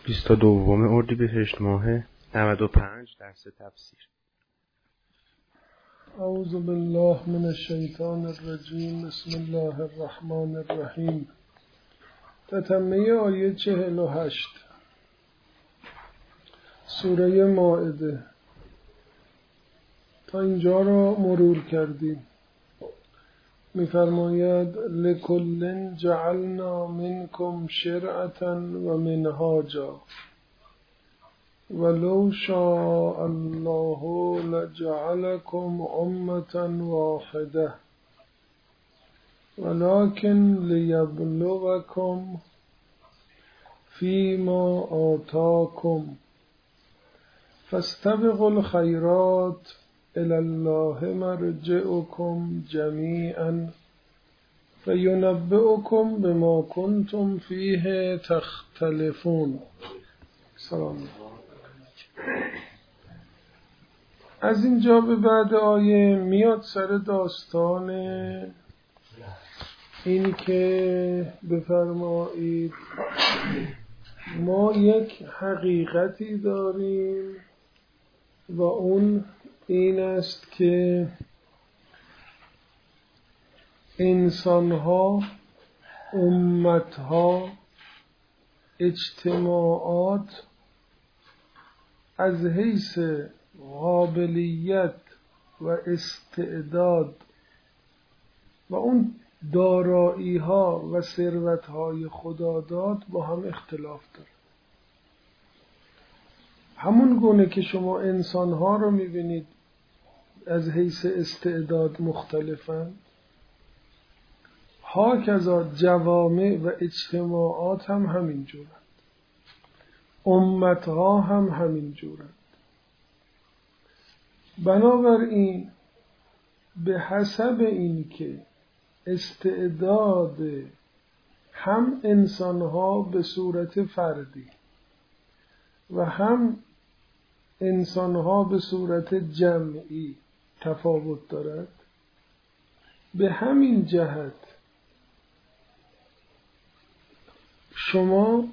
22 اردیبهشت ماه 95 درس تفسیر. اعوذ بالله من الشیطان الرجیم. بسم الله الرحمن الرحیم. تتمه آیه 48 سوره مائده تا اینجا را مرور کردیم. می‌فرماید لکل جعلنا منکم شرعة و منهاجا ولو شاء الله لجعلكم أمة واحدة ولكن ليبلوكم فيما آتاكم فاستبقوا الخيرات إلى الله مرجعكم جميعا فينبئكم بما كنتم فيه تختلفون. سلام. از اینجا به بعد آیه میاد سر داستان این که بفرمایید ما یک حقیقتی داریم و اون این است که انسانها، امتها، اجتماعات از حیث قابلیت و استعداد و اون دارایی ها و ثروت های خداداد با هم اختلاف داره. همون گونه که شما انسان ها رو میبینید از حیث استعداد مختلفن، هاکذا جوامع و اجتماعات هم همین جورند، امت ها هم همین جورند. بنابراین به حسب این که استعداد هم انسان ها به صورت فردی و هم انسان ها به صورت جمعی تفاوت دارد، به همین جهت شما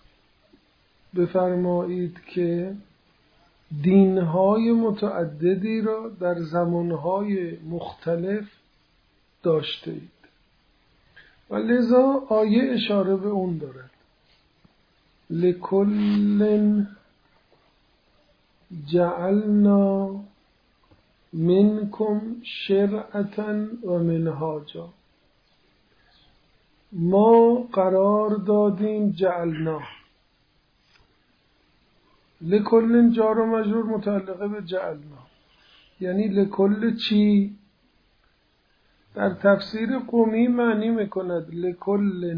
بفرمایید که دینهای متعددی را در زمانهای مختلف داشته اید و لذا آیه اشاره به اون دارد. لکل جعلنا منکم شرعة و منهاجا. ما قرار دادیم جعلنا، لکل جار و مجرور متعلقه به جعلنا، یعنی لکل چی؟ در تفسیر قمی معنی میکند لکل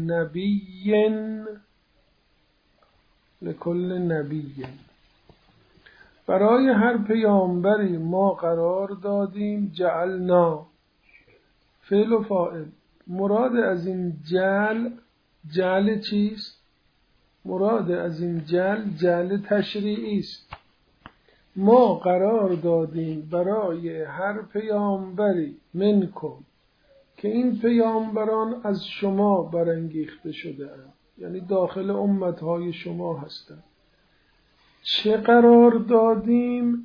نبی، برای هر پیامبری ما قرار دادیم جعلنا، فعل و فاعل. مراد از این جعل چیست؟ مراد از این جعل تشریعی است. ما قرار دادیم برای هر پیامبری منکم، که این پیامبران از شما برانگیخته شده اند، یعنی داخل امتهای شما هستند. چه قرار دادیم؟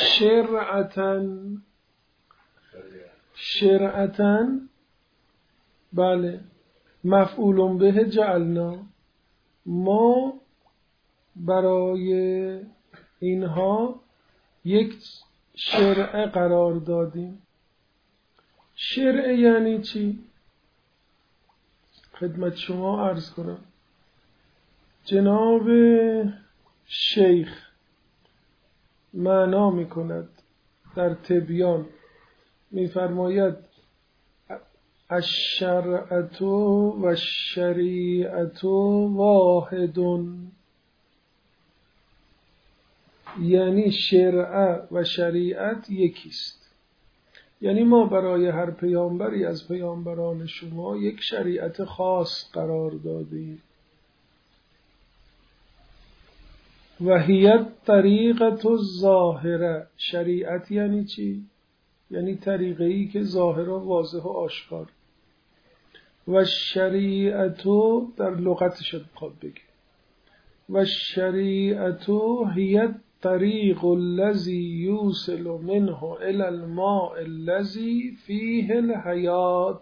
شرعتن، بله، مفعول به جعلنا. ما برای اینها یک شرع قرار دادیم. شرع یعنی چی؟ خدمت شما عرض کنم. جناب شیخ معنا میکند در تبیان، میفرماید الشرعة و الشریعة واحد، یعنی شرع و شریعت یکیست. یعنی ما برای هر پیامبری از پیامبران شما یک شریعت خاص قرار دادیم. و هی الطریقة الظاهره. شریعت یعنی چی؟ یعنی طریقه‌ای که ظاهر و واضح و آشکار. و شریعت در لغتش بخواد بگه و شریعت هی الطریق الذی یوصل منه الی الماء الذی فیه الحیات.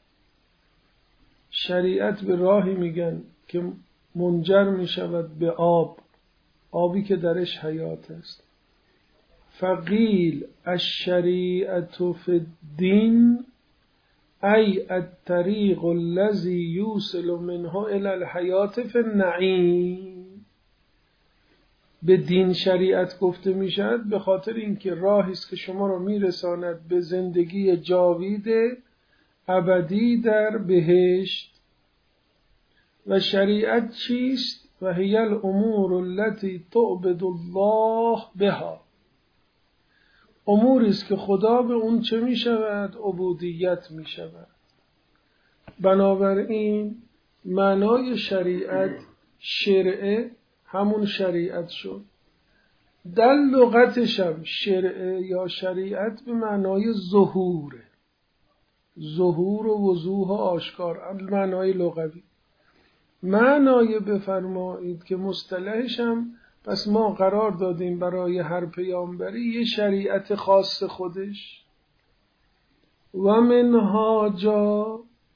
شریعت به راهی میگن که منجر میشود به آب، آبی که درش حیات است. فقیل الشریعت فی الدین ای الطریق الذی یوصل منه الی الحیات فی النعیم. به دین شریعت گفته می شود به خاطر اینکه راهی است که شما را میرساند به زندگی جاوید ابدی در بهشت. و شریعت چیست؟ و هی الامور التي تعبد الله بها، اموری است که خدا به اون چه می شود؟ عبودیت می شود. بنابراین معنای شریعت شرعه همون شریعت شد. در لغتش هم شرعه یا شریعت به معنای ظهوره، ظهور و وضوح و آشکار، معنای لغوی. معنای بفرمایید که مصطلحش هم پس ما قرار دادیم برای هر پیامبری یه شریعت خاص خودش. و منهاجا،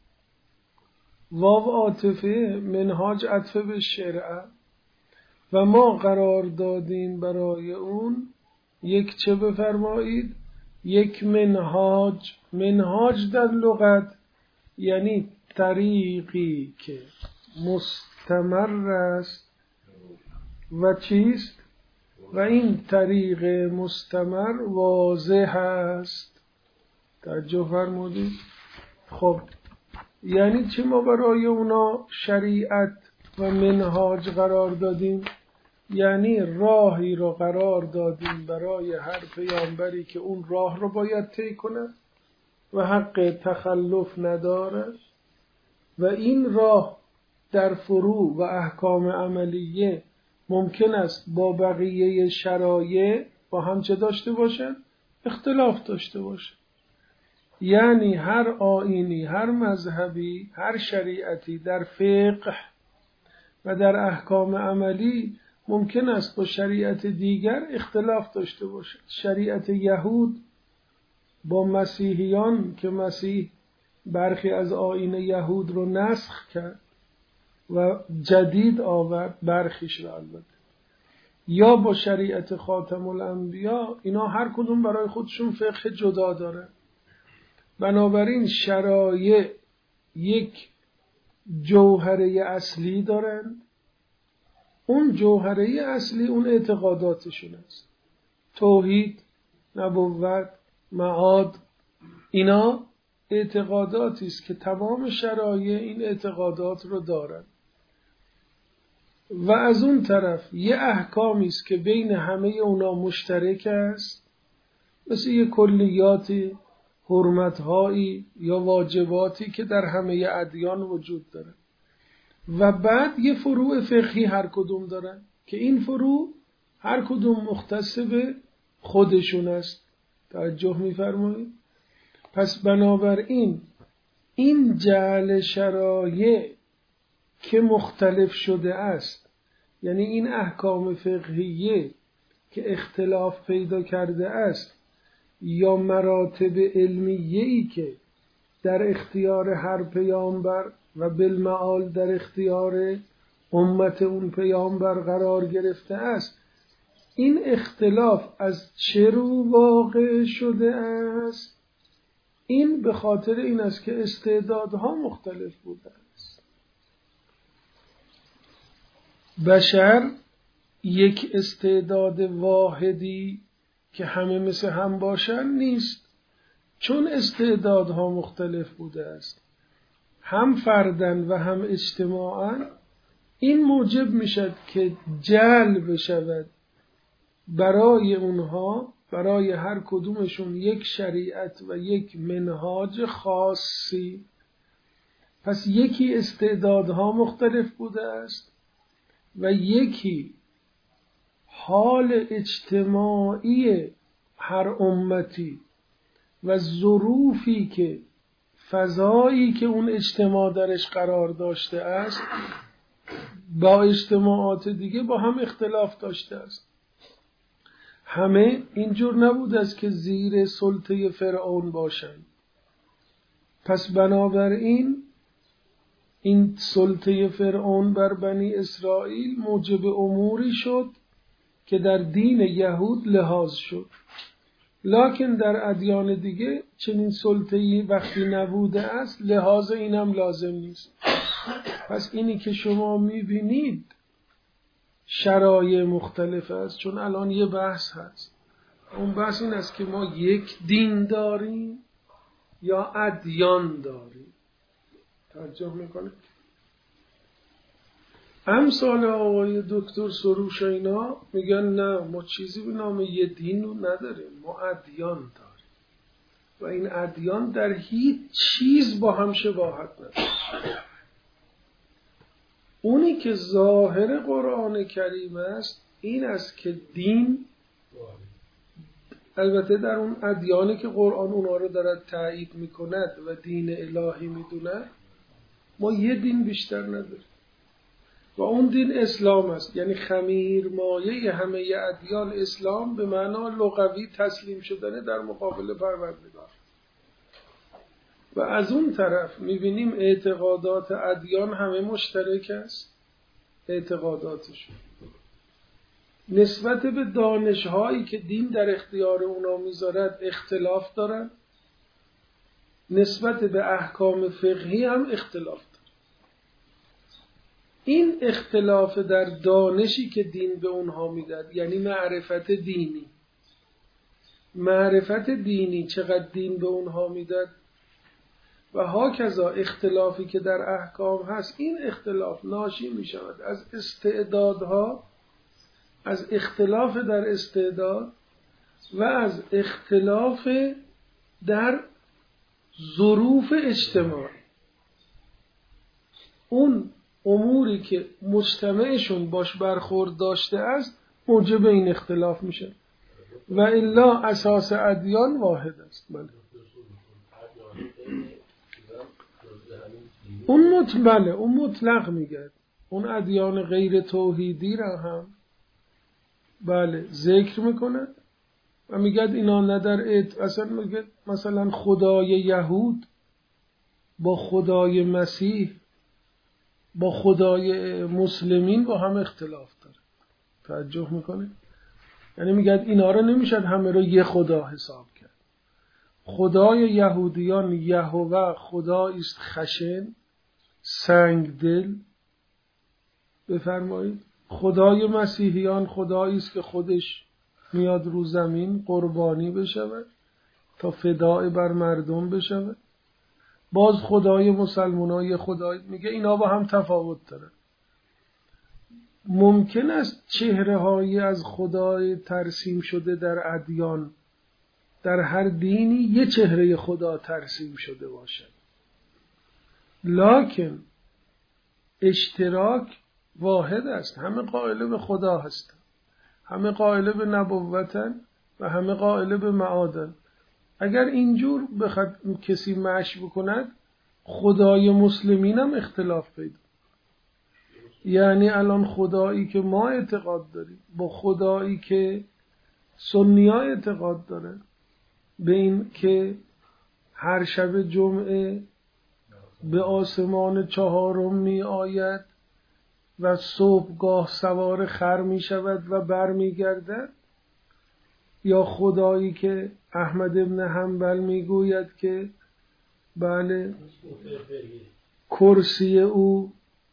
واو عاطفه، منهاج عطفه به شرع، و ما قرار دادیم برای اون یک چه بفرمایید؟ یک منهاج. منهاج در لغت یعنی طریقی که مستمر است و چیست؟ و این طریق مستمر واضح است. توجه فرمودید؟ خب یعنی چی ما برای اونا شریعت و منهاج قرار دادیم؟ یعنی راهی رو قرار دادیم برای هر پیامبری که اون راه رو باید طی کنه و حق تخلف نداره، و این راه در فروع و احکام عملیه ممکن است با بقیه شرایع با هم چه داشته باشن؟ اختلاف داشته باشن. یعنی هر آیینی، هر مذهبی، هر شریعتی در فقه و در احکام عملی ممکن است با شریعت دیگر اختلاف داشته باشد. شریعت یهود با مسیحیان که مسیح برخی از آیین یهود رو نسخ کرد و جدید آورد برخیش رو البته، یا با شریعت خاتم الانبیا، اینا هر کدوم برای خودشون فقه جدا داره. بنابراین شرایع یک جوهره اصلی دارند. اون جوهره اصلی اون اعتقاداتشون است. توحید، نبوت، معاد، اینا اعتقاداتی است که تمام شرایع این اعتقادات رو دارن. و از اون طرف یه احکامی است که بین همه اونا مشترک است، مثل یه کلیاتی، حرمت‌هایی یا واجباتی که در همه ادیان وجود داره. و بعد یه فروع فقهی هر کدوم دارن که این فروع هر کدوم مختص به خودشون است. توجه می‌فرمایید؟ پس بنابراین این جعل شرایع که مختلف شده است، یعنی این احکام فقهیه که اختلاف پیدا کرده است، یا مراتب علمیه‌ای که در اختیار هر پیامبر و بالمعال در اختیار امت اون پیامبر قرار گرفته است، این اختلاف از چه رو واقع شده است؟ این به خاطر این است که استعدادها مختلف بوده است. بشر یک استعداد واحدی که همه مثل هم باشن نیست، چون استعدادها مختلف بوده است، هم فردن و هم اجتماعاً. این موجب میشد که جلب شود برای اونها، برای هر کدومشون یک شریعت و یک منهاج خاصی. پس یکی استعدادها مختلف بوده است و یکی حال اجتماعی هر امتی و ظروفی که فضایی که اون اجتماع درش قرار داشته است با اجتماعات دیگه با هم اختلاف داشته است. همه اینجور نبود است که زیر سلطه فرعون باشند. پس بنابراین این سلطه فرعون بر بنی اسرائیل موجب اموری شد که در دین یهود لحاظ شد، لکن در ادیان دیگه چنین سلطه‌ای وقتی نبوده است لحاظ اینم لازم نیست. پس اینی که شما میبینید شرایع مختلف است، چون الان یه بحث هست. اون بحث این است که ما یک دین داریم یا ادیان داریم. توجه میکنید؟ امثال آقای دکتر سروش اینا میگن نه، ما چیزی به نام یه دین رو نداریم، ما ادیان داریم و این ادیان در هیچ چیز با هم شباهت نداره. اونی که ظاهر قرآن کریم است این است که دین، البته در اون ادیانی که قرآن اونا رو دارد تایید میکند و دین الهی میدوند، ما یه دین بیشتر نداریم و اون دین اسلام است. یعنی خمیر مایه همه ادیان اسلام به معنا لغوی تسلیم شدن در مقابل پروردگار. و از اون طرف میبینیم اعتقادات ادیان همه مشترک است. اعتقاداتشون نسبت به دانش‌هایی که دین در اختیار اونا میذارد اختلاف دارن، نسبت به احکام فقهی هم اختلاف دارن. این اختلاف در دانشی که دین به اونها میداد، یعنی معرفت دینی چقدر دین به اونها میداد و هاکذا اختلافی که در احکام هست، این اختلاف ناشی میشود از استعدادها، از اختلاف در استعداد و از اختلاف در ظروف اجتماعی. اون اموری که مجتمعشون باش برخورد داشته است موجب این اختلاف میشه و الا اساس ادیان واحد است. اون مطلق میگه. اون ادیان غیر توحیدی را هم ذکر میکنه و میگه اینا نه در اصلا میگه مثلا خدای یهود با خدای مسیح با خدای مسلمین با هم اختلاف داره. توجه میکنه؟ یعنی میگه اینا رو نمیشد همه رو یه خدا حساب کرد. خدای یهودیان یهوه خدایی است خشن، سنگ دل، بفرمایید. خدای مسیحیان خدایی است که خودش میاد رو زمین قربانی بشود تا فدای بر مردم بشود. باز خدای مسلمانای خدای، میگه اینا با هم تفاوت داره. ممکن است چهره‌هایی از خدای ترسیم شده در ادیان، در هر دینی یه چهره خدا ترسیم شده باشد، لکن اشتراک واحد است. همه قائل به خدا هستند، همه قائل به نبوتن و همه قائل به معادن. اگر اینجور بخواد کسی مشی بکند، خدای مسلمین هم اختلاف پیدا. یعنی الان خدایی که ما اعتقاد داریم با خدایی که سنی ها اعتقاد داره، به این که هر شب جمعه به آسمان چهارم می آید و صبحگاه سوار خر می شود و بر می گردد، یا خدایی که احمد ابن حنبل می گوید که کرسی او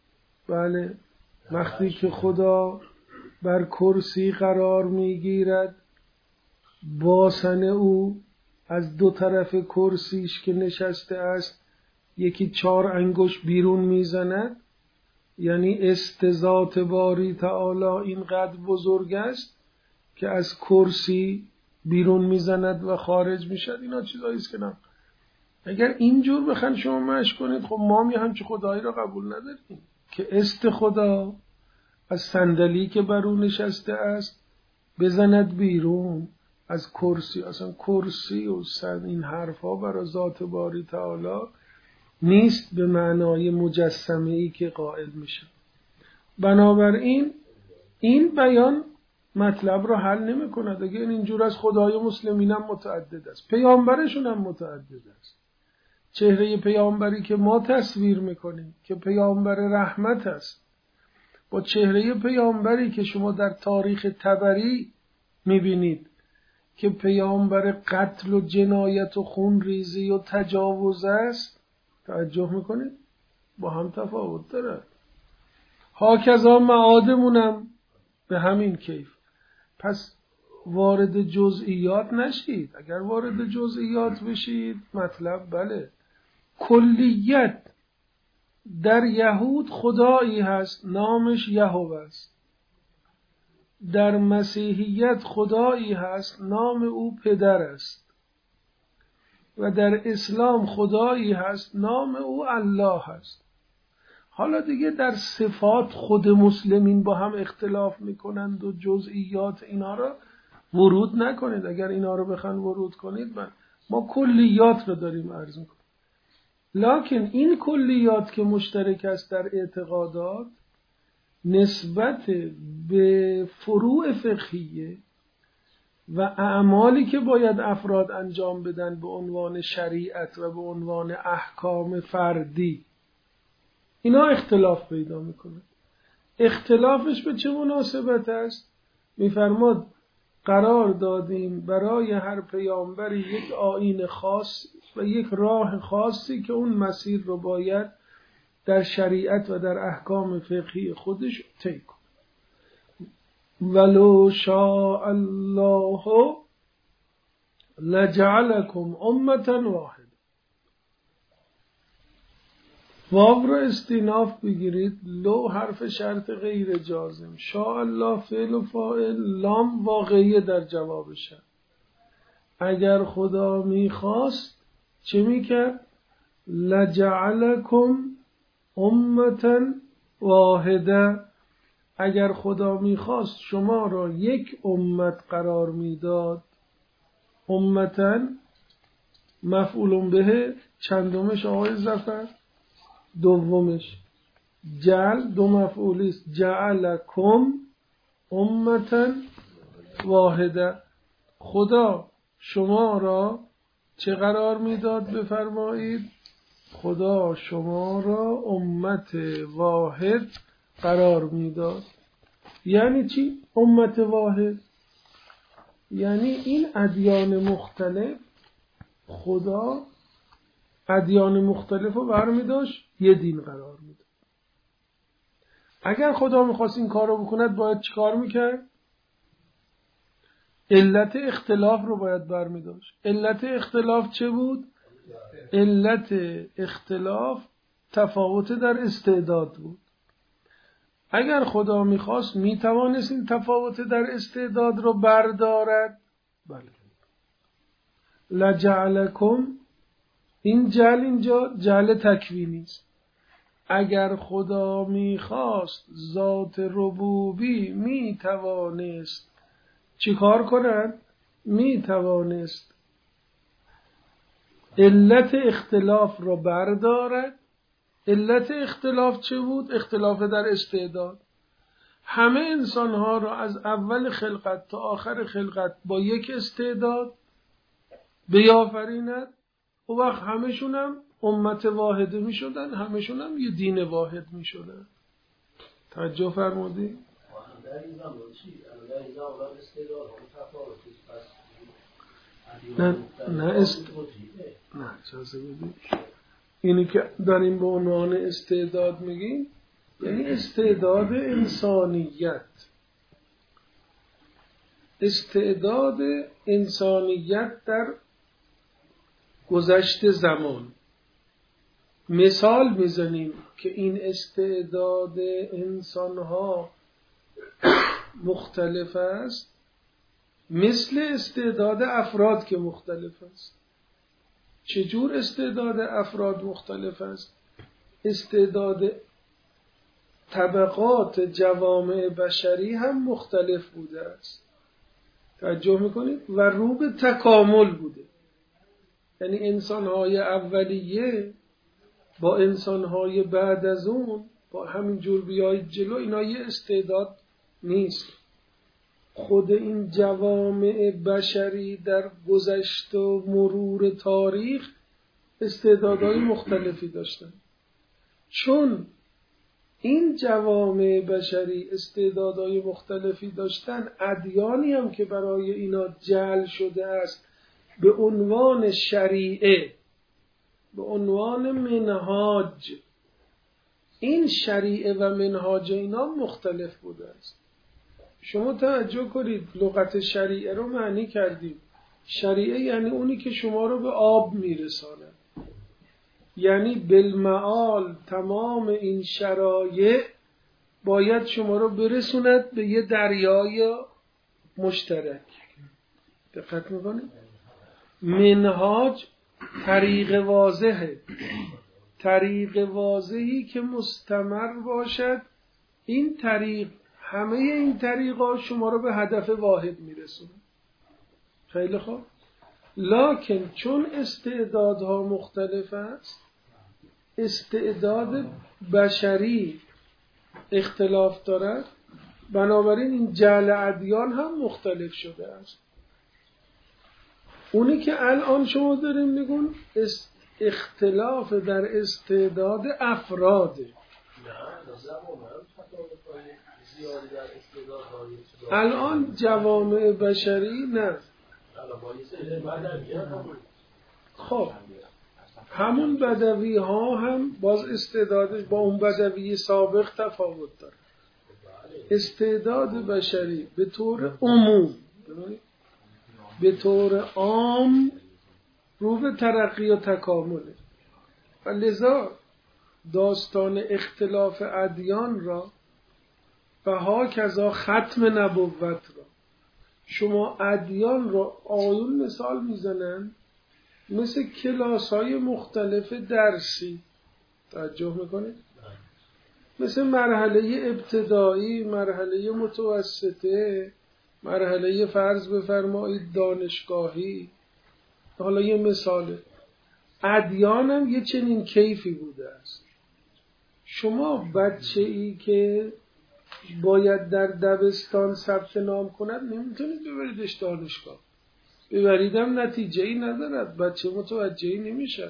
وقتی که خدا بر کرسی قرار می گیرد، باسن او از دو طرف کرسیش که نشسته است یکی 4 انگشت بیرون میزند. یعنی استذات باری تعالی اینقدر بزرگ است که از کرسی بیرون میزند و خارج میشد. اینا چیزایی است که نه. اگر اینجور بخواید شما مشک کنید، خب ما همچه خدایی را قبول نداریم که است خدا از صندلی که بر او نشسته است بزند بیرون از کرسی. اصلا کرسی و این حرفا برای ذات باری تعالی نیست به معنای مجسمه‌ای که قائل میشه. بنابراین این بیان مطلب رو حل نمی‌کنه. دیگه اینجور از خدای مسلمین هم متعدد است، پیامبرشون هم متعدد است. چهره پیامبری که ما تصویر میکنیم که پیامبر رحمت است، با چهره پیامبری که شما در تاریخ طبری میبینید که پیامبر قتل و جنایت و خونریزی و تجاوز است، توجه میکنید با هم تفاوت داره. هاکذا معادمونم به همین کیف. پس وارد جزئیات نشید. اگر وارد جزئیات بشید مطلب بله، کلیت در یهود خدایی هست نامش یهوه است، در مسیحیت خدایی هست نام او پدر است، و در اسلام خدایی هست نام او الله است. حالا دیگه در صفات خود مسلمین با هم اختلاف میکنند و جزئیات اینا رو ورود نکنید. اگر اینا رو بخوان ورود کنید ما کلیات رو داریم عرض میکنیم. لکن این کلیات که مشترک است در اعتقادات نسبت به فروع فقهیه و اعمالی که باید افراد انجام بدن به عنوان شریعت و به عنوان احکام فردی، اینا اختلاف پیدا میکنه. اختلافش به چه مناسبت است؟ میفرماد قرار دادیم برای هر پیامبری یک آیین خاص و یک راه خاصی که اون مسیر رو باید در شریعت و در احکام فقهی خودش طی کنه. ولو شاء الله لجعلکم امة واحده. واو رو استیناف بگیرید، لو حرف شرط غیر جازم، شاء الله فعل و فاعل، لام واقعیه در جوابشه. اگر خدا میخواست چه میکرد؟ لجعلکم امة واحده. اگر خدا میخواست شما را یک امت قرار میداد. امتن مفعول به چندمش آقای ظفر؟ دومش. جعل دو مفعولی است، جعلکم امة واحده. خدا شما را چه قرار میداد بفرمایید؟ خدا شما را امت واحد قرار میداد. یعنی چی امت واحد؟ یعنی این ادیان مختلف خدا ادیان مختلف رو برمی داشت یه دین قرار میداد. اگر خدا میخواست این کار رو بکند باید چی کار میکرد؟ علت اختلاف رو باید برمی داشت. علت اختلاف چه بود؟ علت اختلاف تفاوت در استعداد بود. اگر خدا میخواست میتوانست این تفاوت در استعداد رو بردارد. بله. لجعلکم، این جعل اینجا جعل تکوینی است. اگر خدا میخواست ذات ربوبی میتوانست چیکار کند؟ میتوانست علت اختلاف را بردارد. علت اختلاف چه بود؟ اختلاف در استعداد. همه انسانها را از اول خلقت تا آخر خلقت با یک استعداد بیافریند، و وقت همشون هم امت واحده می شدن، همشون هم یه دین واحد می شدن. توجه فرمودی؟ نه اجازه بدید. اینی که داریم به عنوان استعداد میگیم یعنی استعداد انسانیت. استعداد انسانیت در گذشت زمان. مثال میزنیم که این استعداد انسانها مختلف است، مثل استعداد افراد که مختلف است. چجور استعداد افراد مختلف است؟ استعداد طبقات جوامع بشری هم مختلف بوده است. توجه میکنید؟ و رو به تکامل بوده. یعنی انسانهای اولیه با انسانهای بعد از اون با همین جور بیایید جلو، اینا یه استعداد نیست. خود این جوامع بشری در گذشته و مرور تاریخ استعدادهای مختلفی داشتن. چون این جوامع بشری استعدادهای مختلفی داشتن، ادیانی هم که برای اینا جعل شده است به عنوان شریعه، به عنوان منهاج، این شریعه و منهاج اینا مختلف بوده است. شما توجه کنید، لغت شریعه رو معنی کردیم. شریعه یعنی اونی که شما رو به آب میرسانه، یعنی بالمعال تمام این شرایع باید شما رو برسوند به یه دریای مشترک. دقت میکنید؟ منهاج طریق واضحه، طریق واضحی که مستمر باشد. این طریق، همه این طریقا شما رو به هدف واحد میرسونه. خیلی خوب. لکن چون استعدادها مختلف است، استعداد بشری اختلاف دارد، بنابراین این جعل ادیان هم مختلف شده است. اونی که الان شما داریم میگون اختلاف در استعداد افراده. الان جوامع بشری نه. خب همون بدوی ها هم باز استعدادش با اون بدوی سابق تفاوت داره. استعداد بشری به طور عموم، به طور عام رو به ترقی و تکامله و لذا داستان اختلاف ادیان را و هاکذا ختم نبوت را، شما ادیان را آیون مثال میزنن مثل کلاس‌های مختلف درسی. توجه میکنید؟ مثل مرحله ابتدایی، مرحله متوسطه، مرحله فرض بفرمایید دانشگاهی. حالا یه مثاله، ادیان هم یه چنین کیفی بوده است. شما بچه‌ای که باید در دبستان ثبت نام کند نمیتونید ببریدش دانشگاه. ببریدم نتیجه‌ای ندارد، بچه متوجهی نمیشه.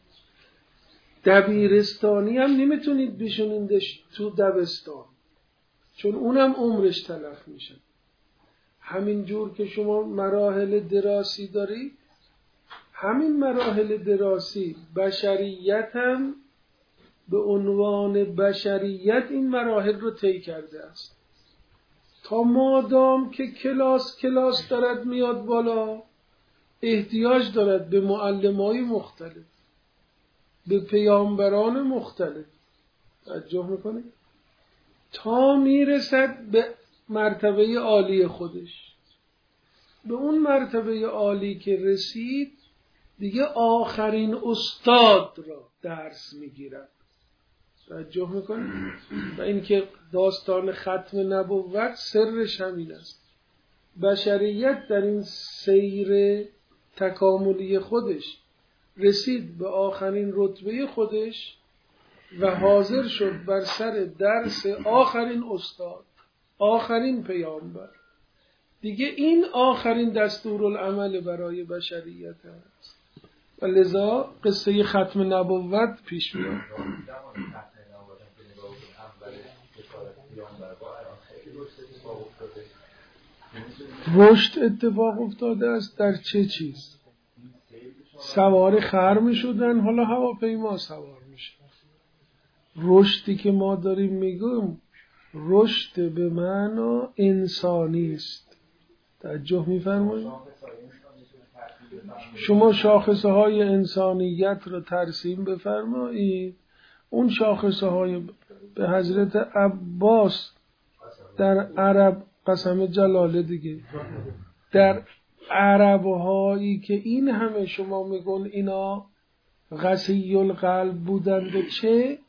دبیرستانی هم نمیتونید بشونیدش تو دبستان، چون اونم عمرش تلف میشه. همین جور که شما مراحل دراسی داری، همین مراحل دراسی بشریت هم به عنوان بشریت این مراحل رو طی کرده است. تا مادام که کلاس دارد میاد بالا، احتیاج دارد به معلمای مختلف، به پیامبران مختلف. توجه میکنه تا میرسد به مرتبه عالی خودش. به اون مرتبه عالی که رسید دیگه آخرین استاد را درس میگیرد. توجه میکنید؟ و اینکه داستان ختم نبوت سرش همین است. بشریت در این سیر تکاملی خودش رسید به آخرین رتبه خودش و حاضر شد بر سر درس آخرین استاد، آخرین پیامبر. دیگه این آخرین دستورالعمل برای بشریت است و لذا قصه ختم نبوت پیش میاد. رشد اتفاق افتاده است در چه چیز؟ سوار خر می شدن، حالا هواپیما سوار میشه. رشدی که ما داریم میگیم رشد به معنا انسانی است. توجه می‌فرمایید؟ شما شاخصه های انسانیت رو ترسیم بفرمایید. اون شاخصه های به حضرت عباس در عرب، قسم جلاله دیگه، در عرب هایی که این همه شما میگن اینا قسی القلب بودند و چه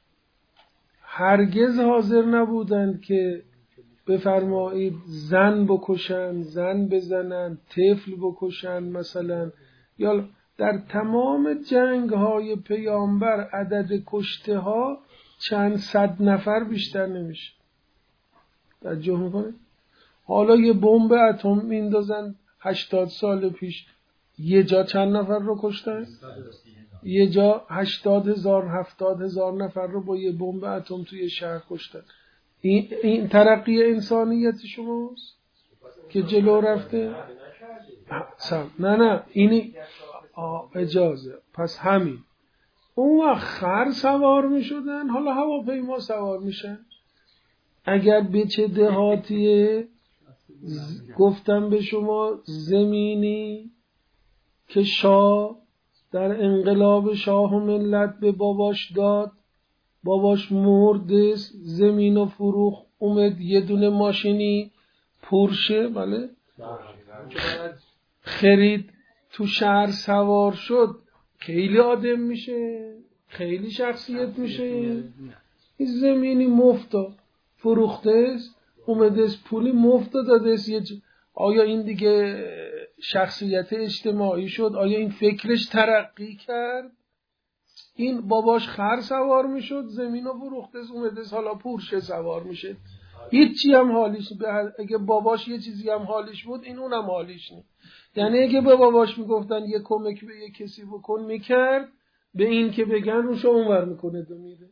هرگز حاضر نبودند که بفرمایید زن بکشن، زن بزنن، طفل بکشن مثلا. یا در تمام جنگ های پیامبر عدد کشته ها چند صد نفر بیشتر نمیشه. توجه میکنه؟ حالا یه بمب اتم میندازن 80 سال پیش یه جا چند نفر رو کشتن؟ یه جا 80,000 70,000 نفر رو با یه بمب اتم توی شهر کشتن. این ترقی انسانیت شماست که جلو رفته؟ نه اینی اجازه. پس همین اون وقت خر سوار می شدن، حالا هواپیما سوار میشن. اگر به چه دهاتیه گفتم به شما، زمینی که شاه در انقلاب شاه و ملت به باباش داد، باباش مرد، زمین و فروخ، اومد یه دونه ماشینی پورشه بله خرید، تو شهر سوار شد، خیلی آدم میشه، خیلی شخصیت میشه. این زمینی مفتا فروخته است، اومده است پولی مفتا داده است. آیا این دیگه شخصیت اجتماعی شد؟ آیا این فکرش ترقی کرد؟ این باباش خر سوار میشد، زمین رو فروخته است، اومده است حالا پورشه سوار میشه. هیچی هم حالیش اگه باباش یه چیزی هم حالیش بود، این اونم حالیش نیست. یعنی اگه به باباش میگفتن یه کمک به یه کسی بکن میکرد، به این که بگن روشو اونور میکنه دو میره.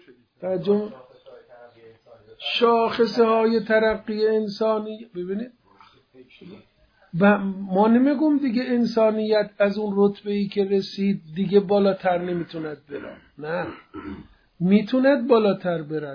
شاخصه های ترقی انسانی ببینید. و ما نمیگم دیگه انسانیت از اون رتبه‌ای که رسید دیگه بالاتر نمیتوند برد. نه، میتوند بالاتر برد.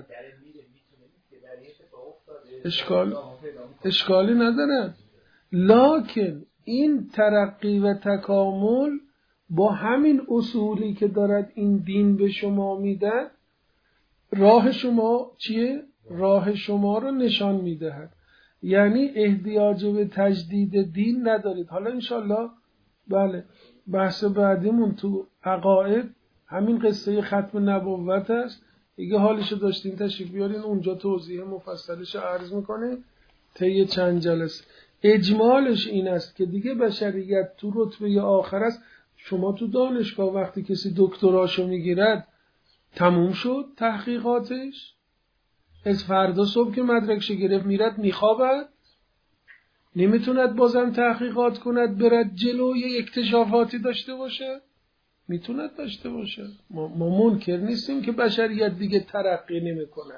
اشکالی ندارد. لکن این ترقی و تکامل با همین اصولی که دارد این دین به شما میدهد، راه شما چیه؟ راه شما رو نشان میدهد. یعنی احتیاج به تجدید دین ندارید. حالا انشالله بله بحث بعدیمون تو عقاید همین قصه ختم نبوت است. دیگه حالشو داشتین تشریف بیارین اونجا توضیح مفصلش عرض میکنه طی چند جلسه. اجمالش این است که دیگه بشریت تو رتبه آخر است. شما تو دانشگاه وقتی کسی دکتراشو میگیرد تموم شد تحقیقاتش، از فردا صبح که مدرکش گرفت میرد میخوابد، نمیتوند بازم تحقیقات کند برد جلو یه اکتشافاتی داشته باشه. میتوند داشته باشه. ما منکر نیستیم که بشریت دیگه ترقی نمیکنه.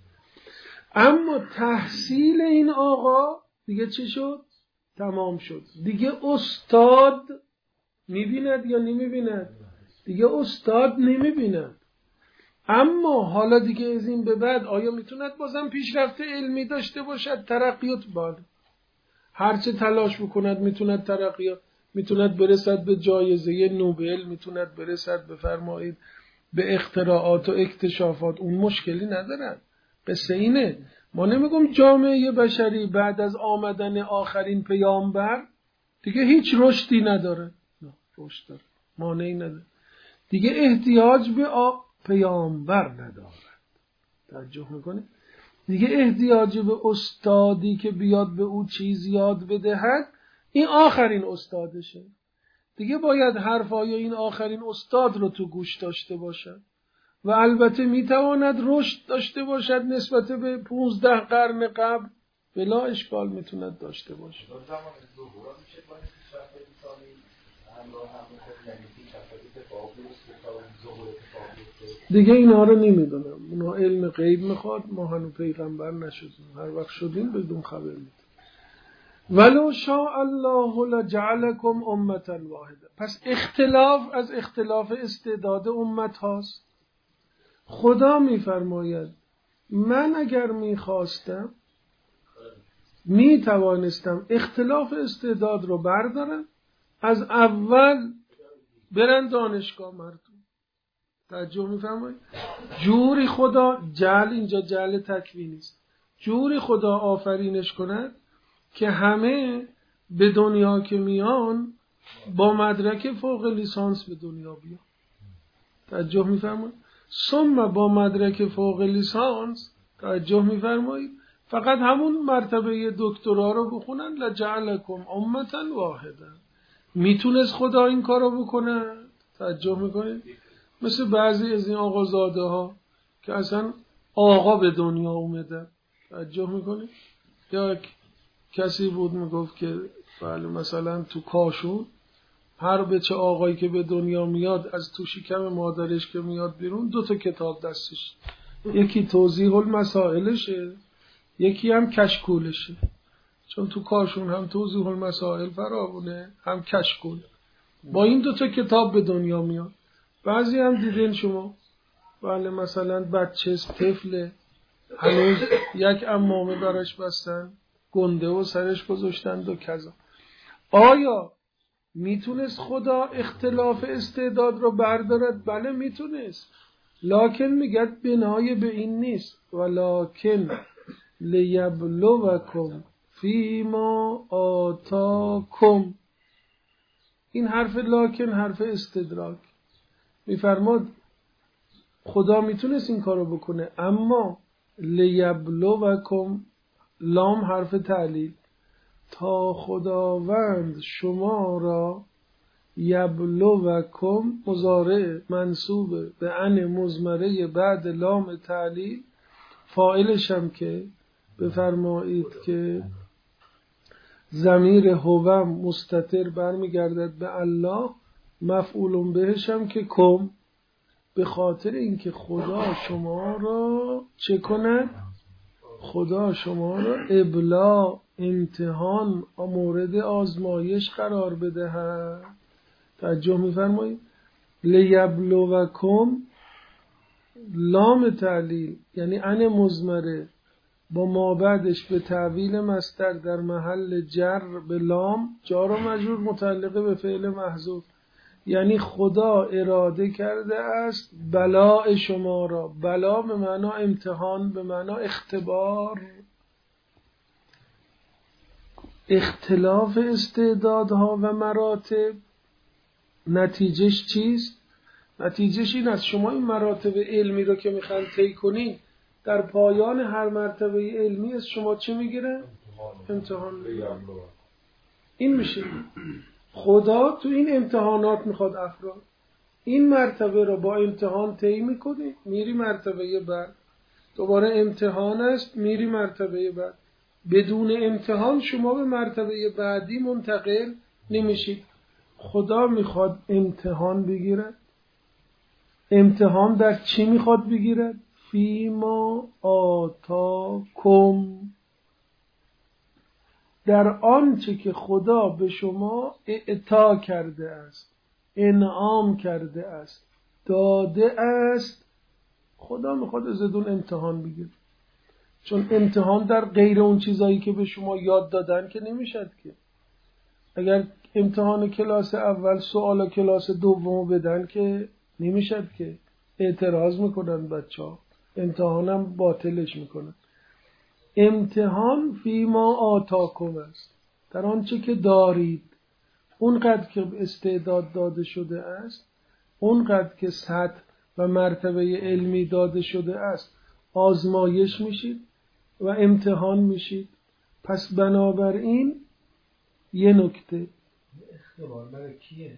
اما تحصیل این آقا دیگه چی شد؟ تمام شد. دیگه استاد میبیند یا نمیبیند؟ دیگه استاد نمیبیند. اما حالا دیگه از این به بعد آیا میتوند بازم پیشرفت علمی داشته باشد؟ ترقیات باید هرچه تلاش بکند میتوند ترقیات، میتوند برسد به جایزه نوبل، میتوند برسد بفرمایید به اختراعات و اکتشافات. اون مشکلی ندارد. قصه اینه، ما نمیگم جامعه بشری بعد از آمدن آخرین پیامبر دیگه هیچ رشدی نداره. نه، رشد داره، مانعی نداره. دیگه احتیاج به پیامبر ندارد. توجه میکنه؟ دیگه احتیاج به استادی که بیاد به او چیز یاد بدهد، این آخرین استادشه. دیگه باید حرفای این آخرین استاد رو تو گوش داشته باشد و البته میتواند رشد داشته باشد نسبت به 15 قرن قبل، بلا اشکال میتوند داشته باشد. دیگه اینها رو نمیدونم، اونها علم غیب میخواد، ما هنوز پیغمبر نشدیم، هر وقت شدیم بدون خبر میدیم. ولو شاء الله لجعلکم امة واحده. پس اختلاف از اختلاف استعداد امت هاست. خدا میفرماید من اگر میخواستم میتوانستم اختلاف استعداد رو بردارم، از اول برن دانشگاه مردم. توجه میفرمایید؟ جوری خدا، جعل اینجا جعل تکوینی است، جوری خدا آفرینش کند که همه به دنیا که میان با مدرک فوق لیسانس به دنیا بیان. توجه میفرمایید؟ ثم با مدرک فوق لیسانس، توجه میفرمایید، فقط همون مرتبه دکترا رو بخونن. لجعلکم امة واحده. میتونست خدا این کارو بکنه؟ توجه میکنید؟ مثل بعضی از این آقازاده ها که اصلا آقا به دنیا اومده. توجه میکنی؟ یا کسی بود میگفت که بله مثلا تو کاشون هر بچه آقایی که به دنیا میاد از تو شکم مادرش که میاد بیرون 2 کتاب دستش، یکی توضیح المسائلشه، یکی هم کشکولشه. چون تو کاشون هم توضیح المسائل فراوونه هم کشکول. با این 2 کتاب به دنیا میاد. بعضی هم دیدین شما بله مثلا بچه طفله هنوز یک عمامه براش بستن، گنده و سرش گذاشتند و کذا. آیا میتونست خدا اختلاف استعداد رو بردارد؟ بله میتونست، لکن میگه بنای به این نیست. ولکن لیبلوکم فیما آتاکم. این حرف لکن حرف استدراک. میفرماد خدا میتونست این کارو بکنه، اما لیبلوکم، لام حرف تعلیل، تا خداوند شما را، یبلوکم مضارع منصوب به ان مضمره بعد لام تعلیل، فاعلش هم که بفرمایید که ضمیر هو مستتر برمیگردد به الله، مفعول بهش هم که کم، به خاطر اینکه خدا شما را چه کند؟ خدا شما را ابلا، امتحان، مورد آزمایش قرار بدهد. توجه می‌فرمایید؟ لیبلوکم لام تعلیل یعنی ان مضمره با ما بعدش به تعویل مصدر در محل جر به لام، جار و مجرور متعلقه به فعل محذوف، یعنی خدا اراده کرده است بلاء شما را. بلا به معنا امتحان، به معنا اختبار. اختلاف استعدادها و مراتب نتیجهش چیست؟ نتیجهش این است شما این مراتب علمی رو که میخواین طی کنین، در پایان هر مرتبه علمی از شما چه میگیره؟ امتحان میگیره. این میشه خدا تو این امتحانات میخواد افراد این مرتبه رو با امتحان طی میکنی، میری مرتبه بعد، دوباره امتحان است، میری مرتبه بعد. بدون امتحان شما به مرتبه بعدی منتقل نمیشید. خدا میخواد امتحان بگیرد. امتحان در چی میخواد بگیرد؟ فیما آتاکم، در آنچه که خدا به شما اعطا کرده است، انعام کرده است، داده است. خدا میخواد ازتون امتحان بگیره. چون امتحان در غیر اون چیزایی که به شما یاد دادن که نمیشد که. اگر امتحان کلاس اول سوال کلاس دوم بدن که نمیشد که، اعتراض میکنن بچه‌ها، امتحانم باطلش میکنن. امتحان فیما آتاکم است، در آنچه که دارید. اونقدر که استعداد داده شده است، اونقدر که سطح و مرتبه علمی داده شده است، آزمایش میشید و امتحان میشید. پس بنابراین یه نکته، اختبار برای کیه؟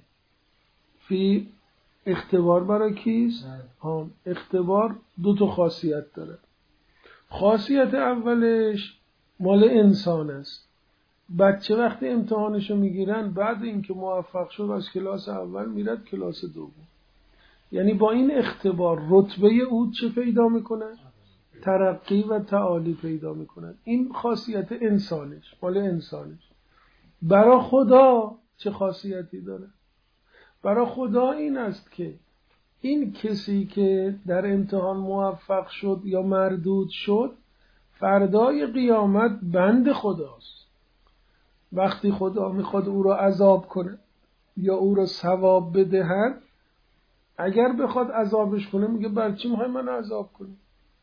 اختبار برای کیست؟ اختبار 2 خاصیت داره. خاصیت اولش مال انسان است. بچه وقتی امتحانشو میگیرن، بعد اینکه موفق شد از کلاس اول میرد کلاس دوم. یعنی با این اختبار رتبه او چه پیدا میکنه؟ ترقی و تعالی پیدا میکنه. این خاصیت انسانش، مال انسانش. برای خدا چه خاصیتی داره؟ برای خدا این است که این کسی که در امتحان موفق شد یا مردود شد، فردای قیامت بند خداست. وقتی خدا میخواد او را عذاب کنه یا او را ثواب بدهد، اگر بخواد عذابش کنه میگه بر چی میخوای من عذاب کنی؟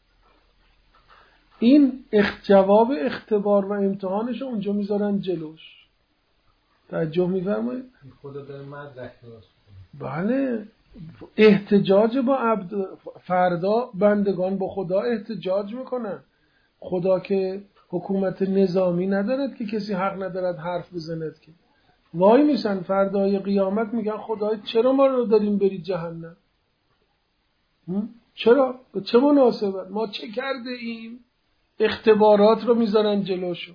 این جواب اختبار و امتحانش اونجا میذارن جلوش. توجه میفرمایید؟ خدا داره مدرک درست کنه. بله، احتجاج با عبد. فردا بندگان با خدا احتجاج میکنن. خدا که حکومت نظامی ندارد که کسی حق ندارد حرف بزند که. وای میسن فردای قیامت میگن خدای چرا ما رو داریم برید جهنم؟ چرا؟ به چه مناسبت؟ ما چه کرده ایم؟ اختبارات رو میذارن جلوشون.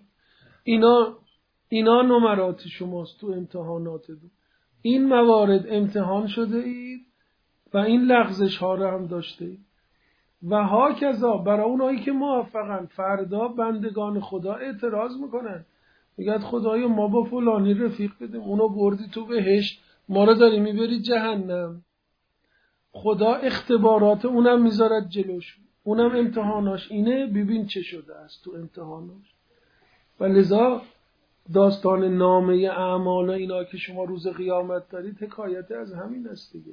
اینا نمرات شماست تو امتحاناتتون. این موارد امتحان شده اید و این لغزش ها رو هم داشته اید. و هاکذا برای اونایی که موفقن، فردا بندگان خدا اعتراض میکنن، میگن خدایا ما با فلانی رفیق بدیم، اونو بردی تو بهشت، ما رو داری میبری جهنم. خدا اختبارات اونم میذارد جلوش، اونم امتحاناش اینه، ببین چه شده است تو امتحاناش. و لذا داستان نامه اعمال اینا که شما روز قیامت دارید حکایت از همین است دیگه.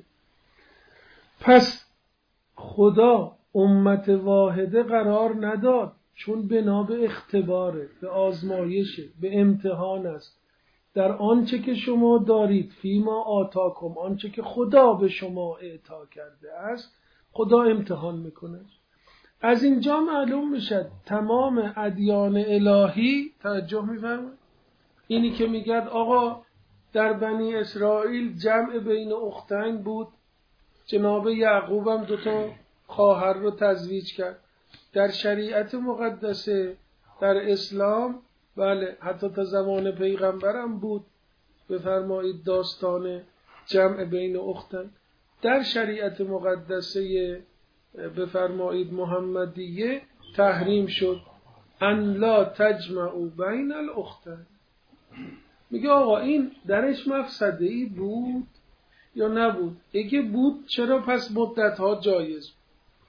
پس خدا امت واحده قرار نداد، چون بنا به اختباره، به آزمایشه، به امتحان است. در آنچه که شما دارید، فیما آتاکم، آنچه که خدا به شما اعطا کرده است، خدا امتحان میکنه. از اینجا معلوم میشد تمام ادیان الهی، توجه میفرمایید، اینی که میگد آقا در بنی اسرائیل جمع بین اختین بود، جناب یعقوب هم 2 خواهر رو تزویج کرد. در شریعت مقدسه در اسلام، بله حتی تا زمان پیغمبرم بود، بفرمایید داستان جمع بین اختین. در شریعت مقدسه بفرمایید محمدیه تحریم شد ان لا تجمعوا بین الاختین. میگه آقا این درش مفسده ای بود یا نبود؟ اگه بود چرا پس مدتها جایز بود؟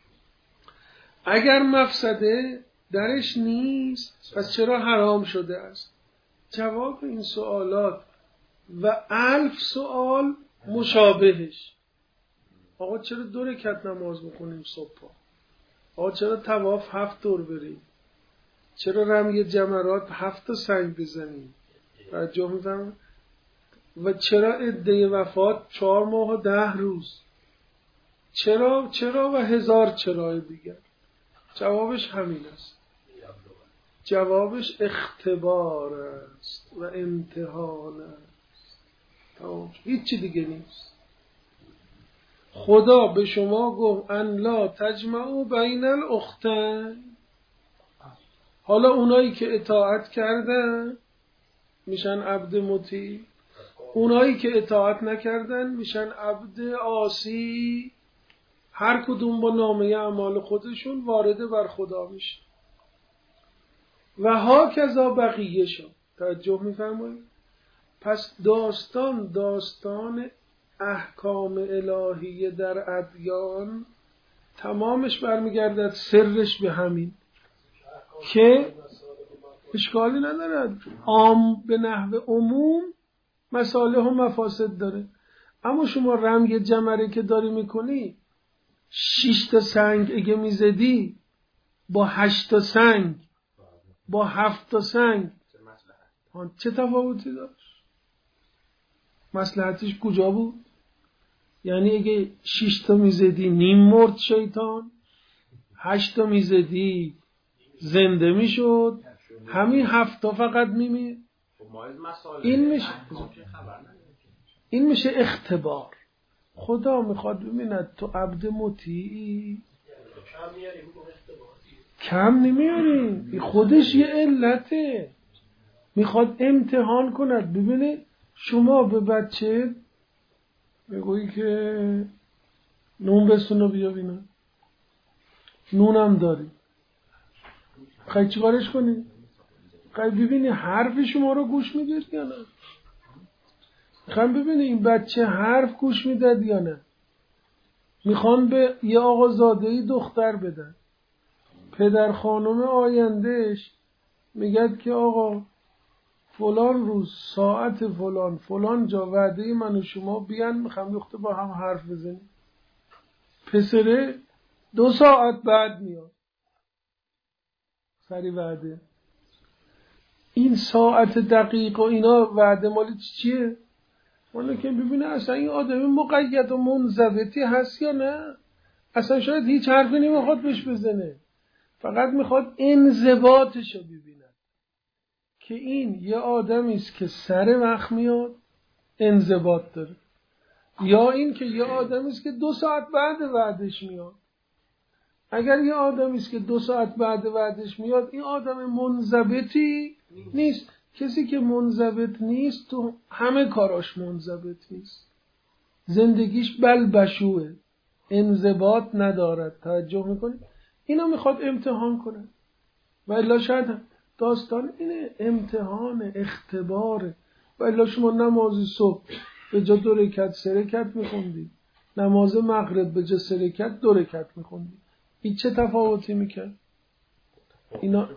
اگر مفسده درش نیست پس چرا حرام شده است؟ جواب این سوالات و 1000 سوال مشابهش. آقا چرا 2 رکعت نماز بخونیم صبح؟ آقا چرا طواف 7 دور بریم؟ چرا رمی جمرات 7 سنگ بزنیم؟ توجه می‌فرمایید؟ و چرا عده وفات 4 ماه و 10 روز؟ چرا و 1000 چرای دیگر؟ جوابش همین است. جوابش اختبار است و امتحان است. هیچی دیگه نیست. خدا به شما گفت ان لا تجمعوا بین الاختین. حالا اونایی که اطاعت کردن میشن عبد مطیع، اونایی که اطاعت نکردن میشن عبد عاصی. هر کدوم با نامه اعمال خودشون وارد بر خدا میشه. و هاکذا بقیه شد. توجه میفرمایید؟ پس داستان احکام الهیه در ادیان تمامش برمیگردد سرش به همین که اشکالی ندارد، عام به نحو عموم مصالح و مفاسد داره. اما شما رمی جمره که داری میکنی 6 تا سنگ اگه میزدی با 8 تا سنگ با 7 تا سنگ چه تفاوتی داشت؟ مصلحتش کجا بود؟ یعنی اگه 6 تا میزدی نیم مرد شیطان، 8 تا میزدی زنده میشد، همین 7 تا فقط میمید. این میشه اختبار. خدا میخواد ببیند تو عبد مطیعی. کم نمیاری، خودش یه علته، میخواد امتحان کند. ببینه شما به بچه میگویی که نون بسونو بیا بینه، نونم داری، خواهی چیکارش کنی؟ خواهی ببینی حرف شما رو گوش میدید یا نه؟ میخوام ببینی این بچه حرف گوش میداد یا نه؟ میخوان به یه آقا زادهی دختر بدن، پدر خانم آیندهش میگد که آقا فلان روز ساعت فلان جا وعده من و شما بیان، میخوام دختر با هم حرف بزنیم. پسره 2 ساعت بعد میاد سری وعده. این ساعت دقیق و اینا وعده مالی چیه؟ مالا که ببینه اصلا این آدمی مقید و منضبطی هست یا نه. اصلا شاید هیچ حرفی نمیخواد بهش بزنه، فقط میخواد انضباطشو ببیند که این یه آدمی است که سر وقت میاد، انضباط داره. یا این که یه آدمی است که 2 ساعت بعد وعدش میاد. اگر یه آدمی است که 2 ساعت بعد وعدش میاد، این آدم منضبطی نیست. کسی که منضبط نیست تو همه کاراش منضبط نیست. زندگیش بلبشوه، انضباط ندارد. توجه میکنید؟ اینا میخواد امتحان کنه. و الا شاید داستان اینه، امتحان، اختباره. و الا شما نماز صبح به جا 2 رکعت 3 رکعت میخوندی، نماز مغرب به جا 3 رکعت 2 رکعت میخوندی، این چه تفاوتی میکرد؟ اینا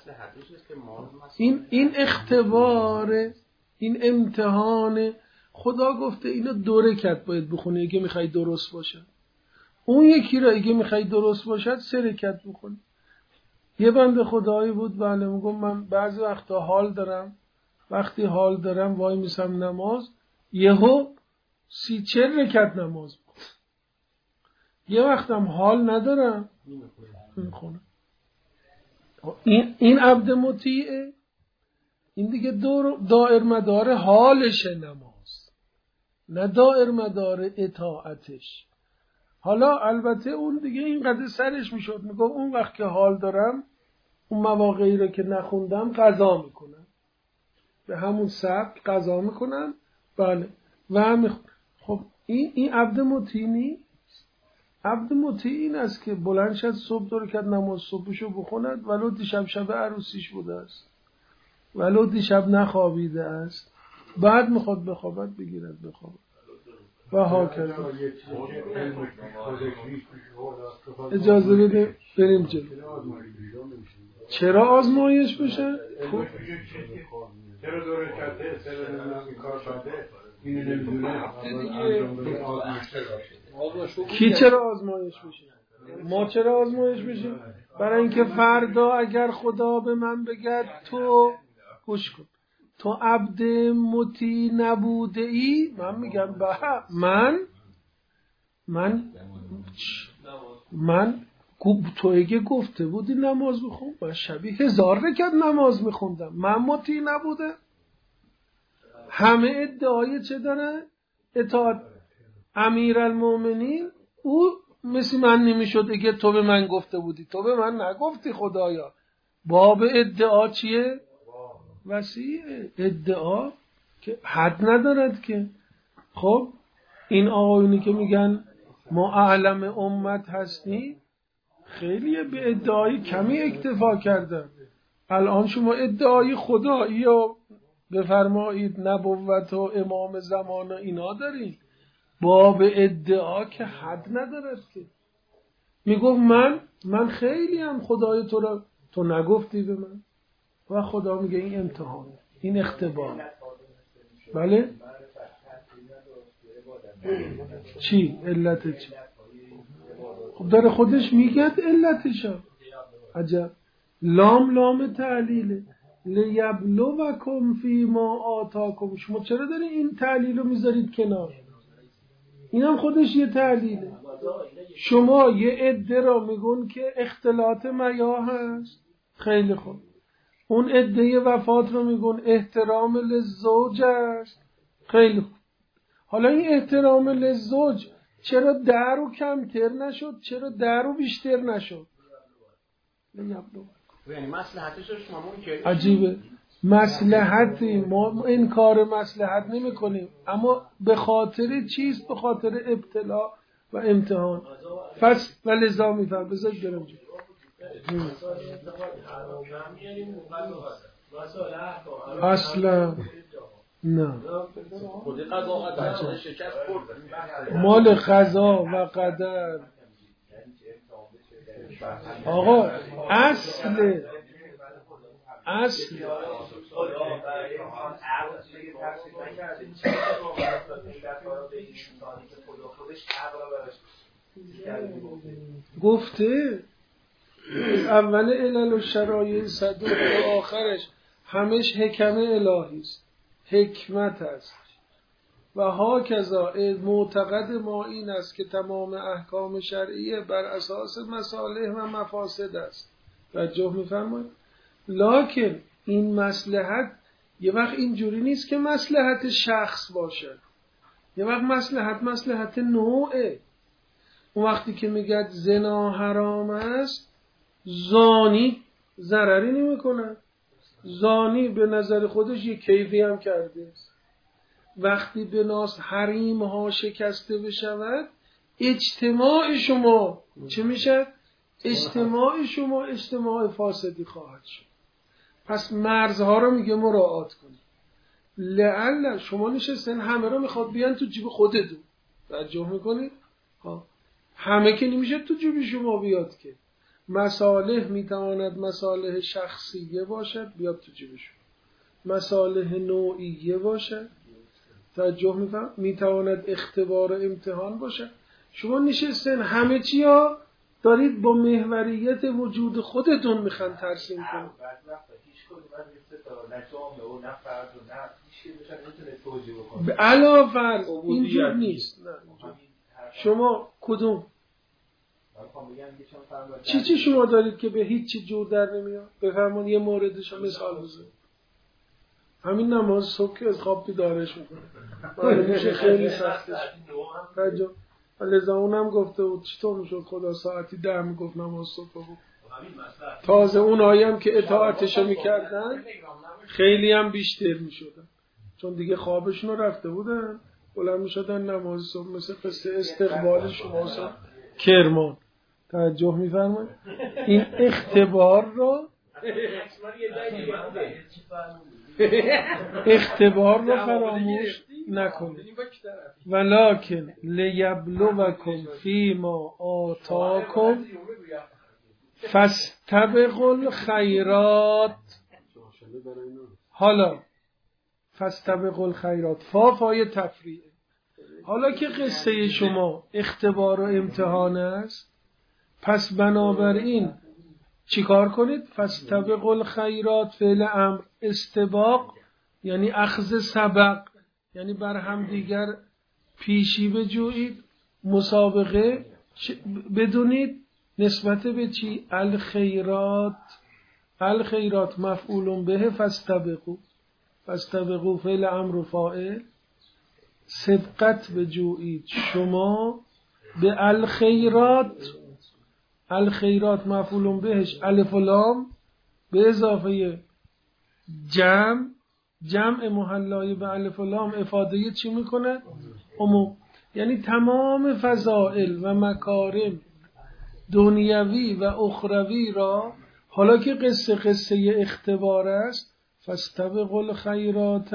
این اختباره، این امتحانه. خدا گفته اینا 2 رکعت باید بخونی اگه میخوای درست باشه. اون یکی را اگه میخوای درست باشد 3 رکعت بخونی. یه بنده خدایی بود بله میگم من بعضی وقتا حال دارم، وقتی حال دارم وای میسم نماز، یهو 30-40 رکعت نماز بخونم. یه وقتم حال ندارم میخونم. این عبد مطیعه. این دیگه دائر مدار حالشه نماز، نه دائر مدار اطاعتش. حالا البته اون دیگه اینقدر سرش میشد میگه اون وقت که حال دارم اون مواقعی رو که نخوندم قضا میکنم، به همون سبک قضا میکنم. بله و هم خب این عبد مطیع نیست. عبد مطیع این است که بلند شد صبح 2 رکعت نماز صبحشو بخوند ولو دیشب شب عروسیش بوده است، ولو دیشب نخوابیده است، بعد میخواد بخوابد بگیرد بخوابد و ها کرد. اجازه بده بریم جلو. چرا آزمایش بشه؟ چرا 2 رکعته چرا این کار شده؟ کی چرا آزمایش بشه؟ ما چرا آزمایش بشیم؟ برای اینکه فردا اگر خدا به من بگد تو گوش کن تو عبد مطیع نبوده ای، من میگم من تو اگه گفته بودی نماز بخون من شبیه 1000 رکعت نماز میخوندم. من مطیع نبوده. همه ادعای چه داره؟ اطاعت. امیرالمومنین او مثل من نمیشد اگه تو به من گفته بودی. تو به من نگفتی خدایا. باب ادعا چیه؟ وسیعه. ادعا که حد ندارد که. خب این آقایونی که میگن ما اعلم امت هستی خیلی به ادعای کمی اکتفا کردن. الان شما ادعای خدایی یا بفرمایید نبوت و امام زمان اینا دارید. باب ادعا که حد ندارد که. میگفت من خیلی هم خدای تو را تو نگفتی به من. و خدا میگه این امتحانه، این اختبار. بله چی؟ علت چی؟ خب داره خودش میگه علتشا. عجب. لام تعلیله. لیبلوکم فیما آتاکم. شما چرا داری این تعلیل رو میذارید کنار؟ اینم خودش یه تعلیله. شما یه عده را میگون که اختلاط میاه هست. خیلی خوب. اون عده وفات رو میگون احترام للزوج است. خیلی خوب. حالا این احترام للزوج چرا در رو کمتر نشد؟ چرا در رو بیشتر نشد؟ یعنی مصلحتش رو شما منکر. عجیبه. مصلحتی ما انکار مصلحت نمی کنیم، اما به خاطر چیست؟ به خاطر ابتلا و امتحان. پس و لذا میفهم. بذارید برم جو اصلا نه مال قضا و قدر. آقا اصل گفته اول علل و شرایع صدوق و آخرش همش حکم الهی است، حکمت است. و هاکذا معتقد ما این است که تمام احکام شرعیه بر اساس مصالح و مفاسد است. توجه می‌فرمایید؟ لکن این مصلحت یه وقت اینجوری نیست که مصلحت شخص باشه. یه وقت مصلحت نوعه. اون وقتی که میگه زنا حرام است، زانی ضرری نمیکنه. زانی به نظر خودش یه کیفی هم کرده است. وقتی به ناس حریم ها شکسته بشود، اجتماع شما چه میشه؟ اجتماع فاسدی خواهد شد. پس مرزها رو میگه مراعات کنید. لعل شما نشستن همه رو میخواد بیان تو جیب خودتون. توجه میکنید؟ همه که نمیشه تو جیب شما بیاد که. مصالح میتواند مصالح شخصیه باشد بیاد تو جیب شما. مصالح نوعیه باشد. توجه میفهم؟ میتواند اختبار و امتحان باشد. شما نشستن همه چی ها دارید با محوریت وجود خودتون میخوان ترسیم کنید. به علاوه فرض اینجور نیست. شما کدوم؟ چی شما دارید که به هیچ جور در نمیاد؟ بفرمون یه موردش مثال بزنید. همین نماز صبح که از خواب بیدارش میکنه. معلومشه خیلی سختش. لذا اونم گفته بود چطور میشد خدا ساعتی 10 میگفت نماز صبح بود. تازه اونایی هم که اطاعتشو میکردن خیلی هم بیشتر میشدن، چون دیگه خوابشون رفته بودن، بلند میشدن نماز صبح. مثل قصه استقبال شما کرمان. توجه میفرمایید؟ این اختبار رو فراموش نکنید. ولکن لیبلوکم فیما آتاکم فاستبقوا الخیرات. حالا فاستبقوا الخیرات فای تفریعه. حالا که قصه شما اختبار و امتحان است، پس بنابراین چیکار کنید؟ فاستبقوا الخیرات فعل امر، استباق یعنی اخذ سبق، یعنی بر هم دیگر پیشی بجویید، مسابقه بدونید. نسبت به چی؟ الخیرات مفعول به فاستبقوا فعل امر و فاعل، سبقت بجویید شما به الخیرات مفعول بهش الف و لام به اضافه جمع محلای به الف و لام افاده چی میکنه؟ عموم. یعنی تمام فضائل و مکارم دنیوی و اخروی را، حالا که قصه اختبار است، فاستبقوا الخیرات.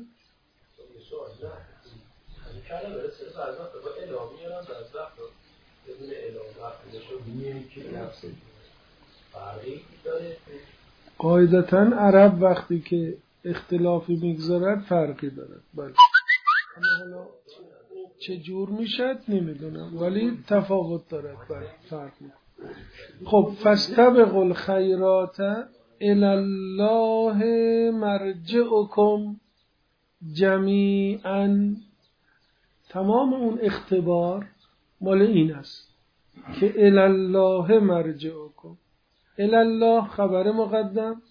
قاعدتاً عرب وقتی که اختلافی میگذارد فرقی دارد. بله. اما حالا چه جور میشد نمیدونم، ولی تفاوت دارد. بله فرق میکنه. خب فاستبقوا الخیرات الی الله مرجعکم جمیعا. تمام اون اختبار مال این است که الی الله مرجعکم. الی الله خبر مقدم،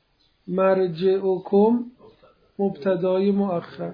مرجعکم مبتدای مؤخر.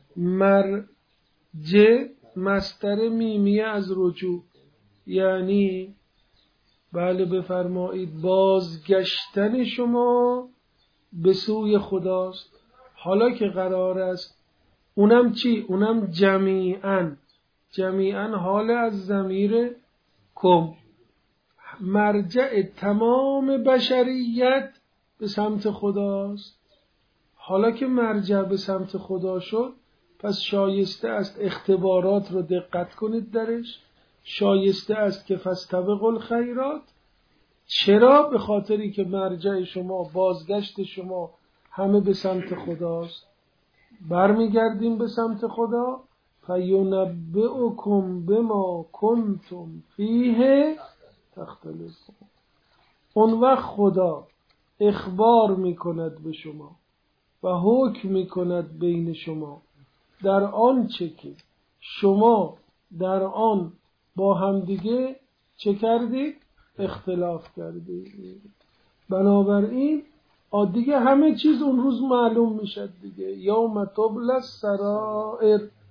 مرجع مصدر میمیه از رجوع، یعنی بله بفرمایید بازگشتن شما به سوی خداست. حالا که قرار است اونم چی؟ اونم جمیعاً حال از ضمیر کم. مرجع تمام بشریت به سمت خداست. حالا که مرجع به سمت خدا شد، پس شایسته است اختبارات رو دقت کنید درش. شایسته است که فاستبقوا الخیرات. چرا؟ به خاطری که مرجع شما، بازگشت شما همه به سمت خداست. برمیگردیم به سمت خدا. فینبئکم بما کنتم فیه تختلفون. اون وقت خدا اخبار میکند به شما و حکم میکند بین شما در آن چه که شما در آن با همدیگه چه کردید؟ اختلاف کردید. بنابراین دیگه همه چیز اون روز معلوم میشد دیگه. یوم تبلی السرائر،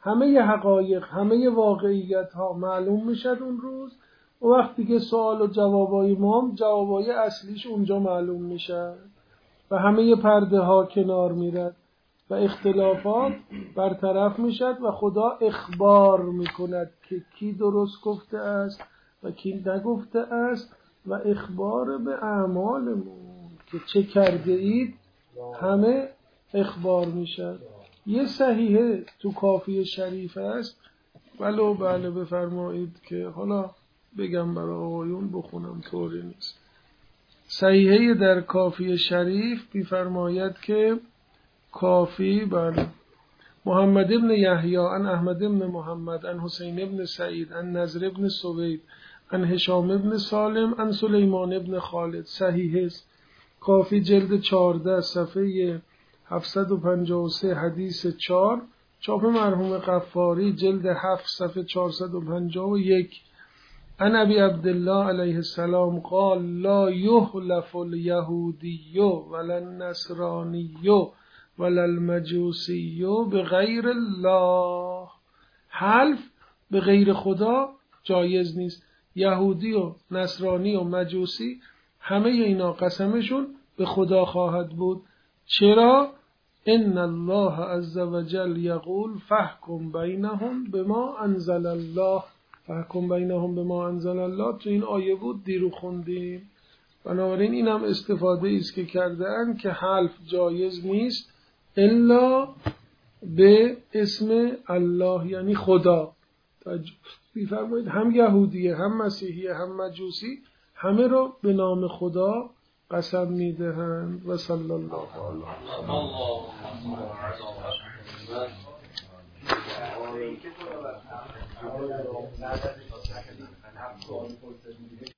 همه حقایق، همه واقعیت ها معلوم میشد اون روز. و وقتی که سوال و جوابای ما هم جوابای اصلیش اونجا معلوم میشد و همه پرده ها کنار میرد و اختلافات برطرف میشد و خدا اخبار میکند که کی درست گفته است و کی نگفته است و اخبار به اعمالمون که چه کرده اید همه اخبار میشد. یه صحیحه تو کافی شریف است، ولو بله بفرمایید که حالا بگم برای آقایون بخونم، طوری نیست. صحیحه در کافی شریف بیفرماید که کافی بله محمد ابن یحیی عن احمد ابن محمد عن حسین ابن سعید عن نضر ابن سوید عن هشام ابن سالم عن سلیمان ابن خالد. صحیح است. کافی جلد 14 صفحه 753 حدیث 4، چاپ مرحوم غفاری جلد 7 صفحه 451. عن ابی عبدالله علیه السلام قال لا یحلف الیهودی ولا النصرانی ولا المجوسی بغیر الله. حلف به غیر خدا جایز نیست. یهودی و نصرانی و مجوسی همه اینا قسمشون به خدا خواهد بود. چرا؟ ان الله عز وجل یقول فاحکم بینهم بما انزل الله. فاحکم بینهم بما انزل الله تو این آیه بود، دیرو خوندیم. بنابراین این هم استفاده است که کردن که حلف جایز نیست الا به اسم الله، یعنی خدا. بیفرمایید هم یهودیه هم مسیحیه هم مجوسی همه رو به نام خدا قسم میدهند. و صلی الله علیه و